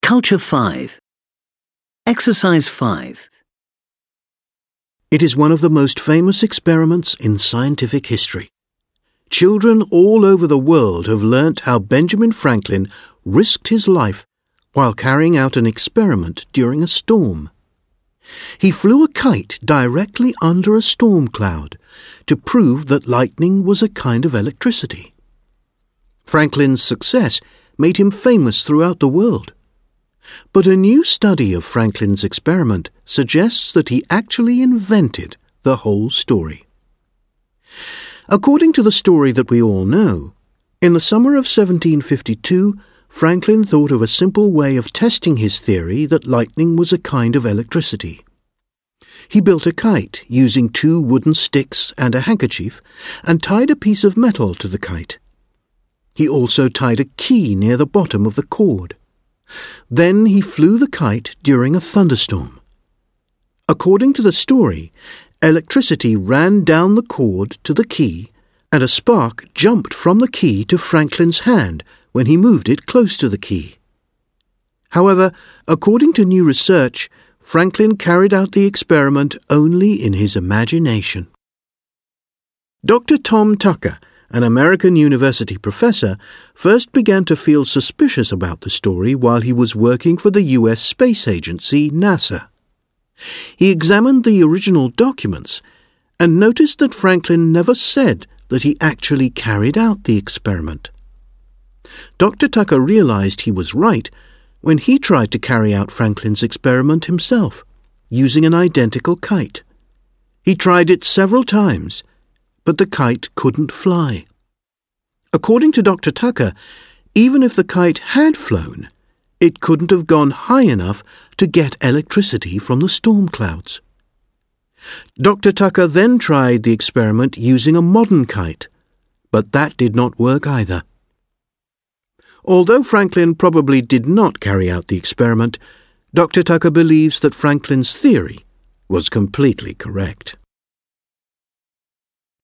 Culture 5. Exercise 5. It is one of the most famous experiments in scientific history. Children all over the world have learnt how Benjamin Franklin risked his life while carrying out an experiment during a storm. He flew a kite directly under a storm cloud to prove that lightning was a kind of electricity. Franklin's success made him famous throughout the world. But a new study of Franklin's experiment suggests that he actually invented the whole story. According to the story that we all know, in the summer of 1752, Franklin thought of a simple way of testing his theory that lightning was a kind of electricity. He built a kite using 2 wooden sticks and a handkerchief and tied a piece of metal to the kite. He also tied a key near the bottom of the cord. Then he flew the kite during a thunderstorm. According to the story, electricity ran down the cord to the key, and a spark jumped from the key to Franklin's hand when he moved it close to the key. However, according to new research, Franklin carried out the experiment only in his imagination. Dr. Tom Tucker, an American university professor, first began to feel suspicious about the story while he was working for the U.S. Space Agency, NASA. He examined the original documents and noticed that Franklin never said that he actually carried out the experiment. Dr. Tucker realized he was right when he tried to carry out Franklin's experiment himself, using an identical kite. He tried it several times, but the kite couldn't fly. According to Dr. Tucker, even if the kite had flown, it couldn't have gone high enough to get electricity from the storm clouds. Dr. Tucker then tried the experiment using a modern kite, but that did not work either. Although Franklin probably did not carry out the experiment, Dr. Tucker believes that Franklin's theory was completely correct.